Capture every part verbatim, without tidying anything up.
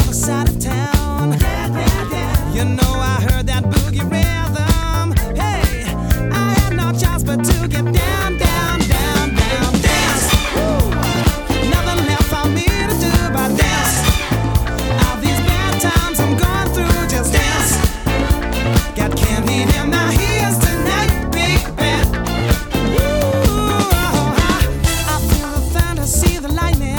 other side of town. Yeah, yeah, yeah. You know I heard that boogie rhythm. Hey, I had no choice but to get down, down, down, down, dance. Woo. Nothing left for me to do but dance. All these bad times I'm going through, just dance. Got candy in my ears tonight, baby. Woo. I feel the thunder, see the lightning.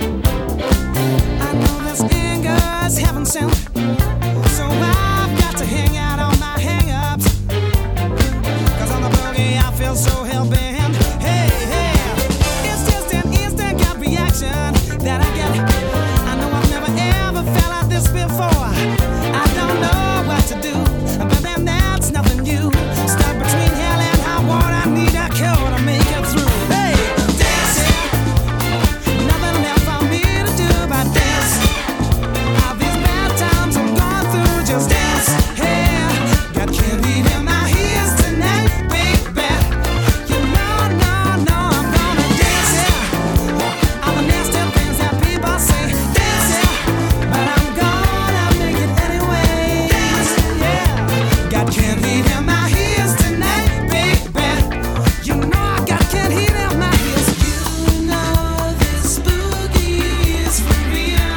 I know this anger's heaven sent. So I've got to hang out on my hang-ups. Cause on the boogie I feel so hell-bent. Hey, hey, it's just an instant gut reaction that I get. I know I've never ever felt like this before. I don't know what to do, but then that's nothing new. Stuck between hell and high water, I need a cure to make it through. Hey, dance, yeah. Nothing left for me to do but dance. All these bad times I'm going through, just dance. Hey, got candy in my ears tonight, baby. You know, no, no, I'm gonna dance, yeah. All the nasty things that people say, dance, yeah. But I'm gonna make it anyway. Dance, yeah. Got candy in my ears tonight, baby. You know I got candy in my ears. You know this boogie is for real.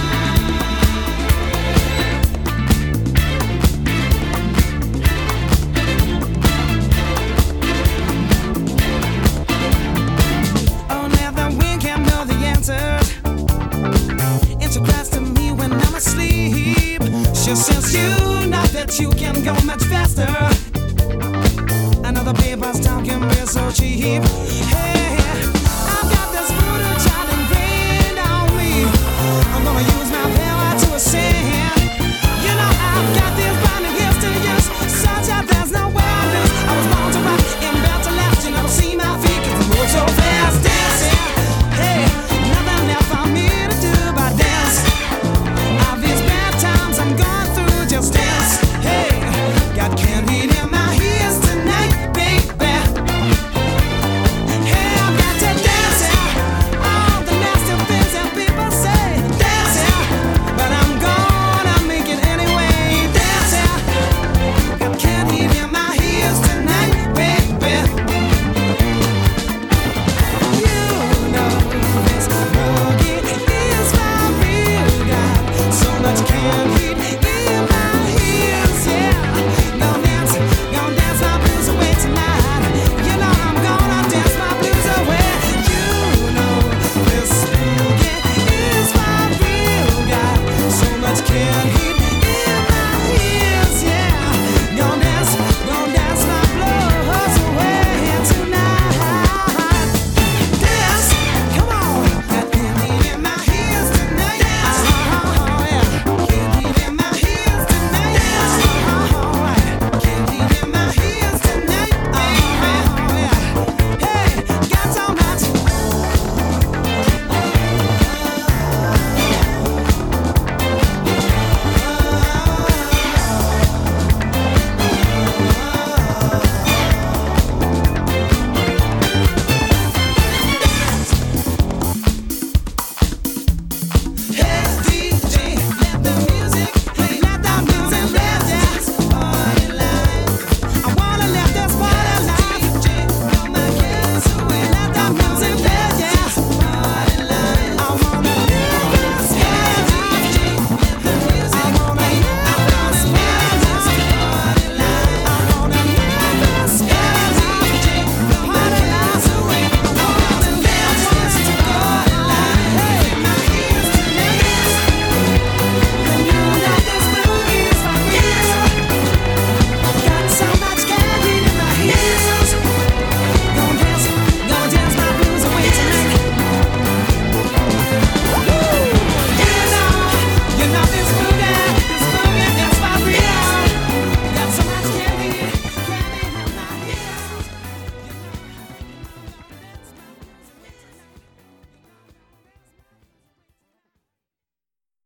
Oh, now the wind can't know the answers. It's a cries to me when I'm asleep. She says you know that you can go much faster. Another paper's talking real so cheap. Hey.